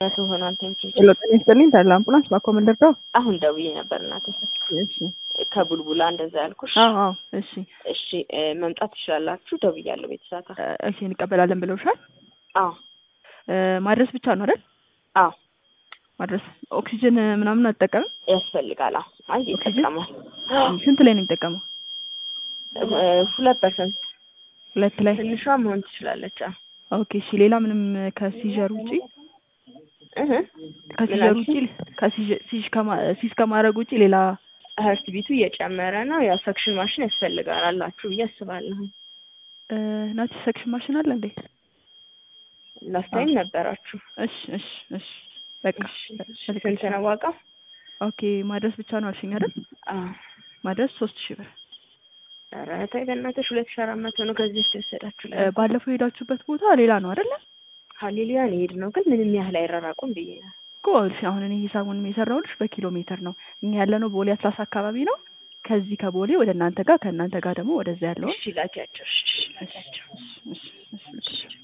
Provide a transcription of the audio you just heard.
ሆኗል ቴምፕሬቸር ለጠኔ ስጠልኝ ታላ አምቡላንስ ባኮመንደር ነው። አሁን ደውዬ ነበር እናቴ። እሺ ከቡልቡላ እንደዛ ያልኩሽ። አዎ እሺ እሺ መምጣት ትችላላችሁ ደውያለሁ ቤተሰብ። እሺ እንቀበላለን ብለውሻል? አዎ ማድረስ ብቻ ነው አይደል? አዎ ማድረስ ኦክሲጅን ምናምን አትጠቀምም? ያስፈልጋል። አይ ይጠቀማል። ስንት ላይ ነው የሚጠቀመው? 2% 2 ላይ ትንሿ መሆን ትችላለች። ኦኬ እሺ ሌላ ምንም ከሲጀር ውጪ ከሲጀር ውጪ ሲስ ከማድረግ ውጪ ሌላ ሀርት ቢቱ እየጨመረ ነው። ያው ሰክሽን ማሽን ያስፈልጋል አላችሁ ብዬ አስባለሁ። ናቲ ሰክሽን ማሽን አለ እንዴ? ላስታይም ነበራችሁ? እሺ እሺ እሺ በቃ ስንት ነው ዋጋው? ኦኬ ማድረስ ብቻ ነው አልሽኝ አይደል? አዎ ማድረስ 3000 ብር። ኧረ ተይ በእናትሽ 2400 ነው ከዚህ ወሰዳችሁ። ባለፈው ሄዳችሁበት ቦታ ሌላ ነው አይደል? ሃሌሉያ ሄድ ነው ግን ምንም ያህል አይራራቁም ብዬ ነው እኮ። አሁን እኔ ሂሳቡን የሰራሁልሽ በኪሎ ሜትር ነው። እኛ ያለነው ቦሌ አትላስ አካባቢ ነው። ከዚህ ከቦሌ ወደ እናንተ ጋር ከእናንተ ጋር ደግሞ ወደዛ ያለው እሺ ላኪያቸው። እሺ ላኪያቸው። እሺ